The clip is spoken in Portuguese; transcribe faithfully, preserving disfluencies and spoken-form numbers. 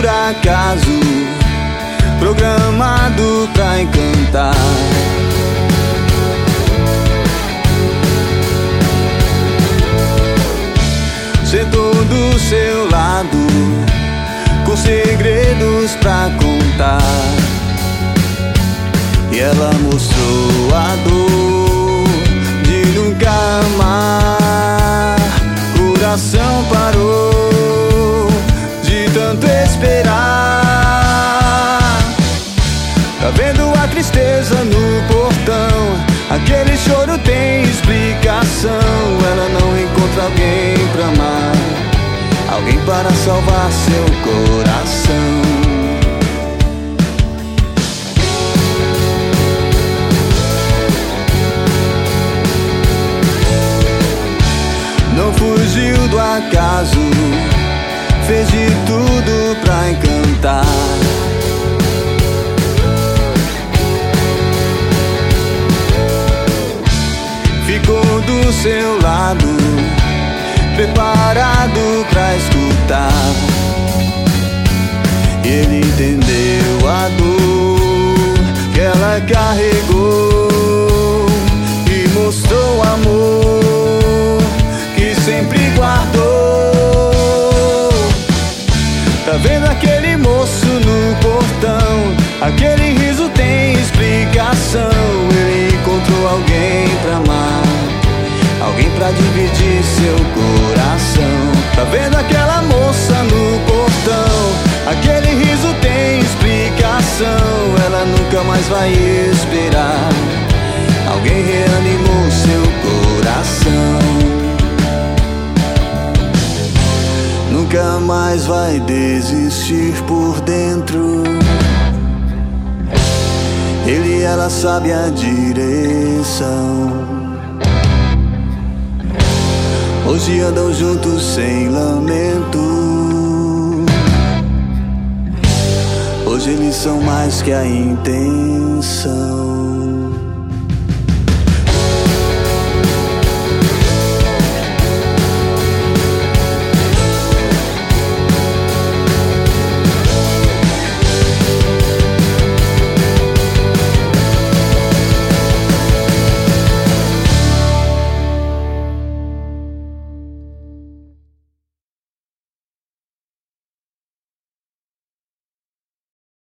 por acaso, programado pra encantar. Sentou do seu lado, com segredos pra contar, e ela mostrou a dor de nunca amar. Coração parou de tanto esperar. Tá vendo a tristeza no portão? Aquele choro tem explicação. Ela não encontra alguém pra amar, alguém para salvar seu coração. Não fugiu do acaso, fez de tudo pra encantar. Ficou do seu lado, preparado pra escutar. Ele entendeu a dor que ela carregou e mostrou o amor que sempre guardou. Tá vendo aquele moço no portão? Aquele riso tem explicação. Ele encontrou alguém pra amar, alguém pra dividir seu coração. Tá vendo aquela moça no portão? Aquele riso tem explicação. Ela nunca mais vai esperar, alguém reanimou seu coração. Nunca mais vai desistir por dentro. Ele e ela sabe a direção. Hoje andam juntos sem lamento. Hoje eles são mais que a intenção.